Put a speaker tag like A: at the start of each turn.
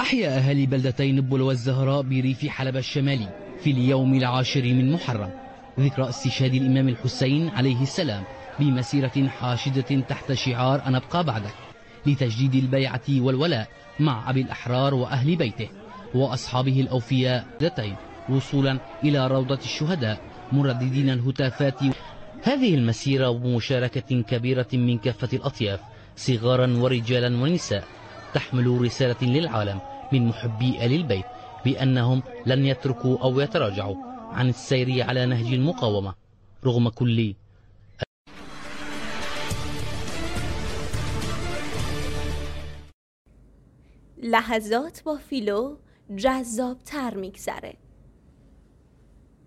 A: أحيا أهالي بلدتي نبل والزهراء بريف حلب الشمالي في اليوم 10 من محرم ذكرى استشهاد الإمام الحسين عليه السلام بمسيرة حاشدة تحت شعار أنا أبقى بعدك، لتجديد البيعة والولاء مع أبي الأحرار وأهل بيته وأصحابه الأوفياء دتين، وصولا إلى روضة الشهداء مرددين الهتافات. هذه المسيرة بمشاركة كبيرة من كافة الأطياف صغارا ورجالا ونساء تحمل رسالة للعالم من محبي آل البيت بأنهم لن يتركوا أو يتراجعوا عن السير على نهج المقاومة رغم كل
B: لحظات با فیلو جذاب‌تر می‌گذره.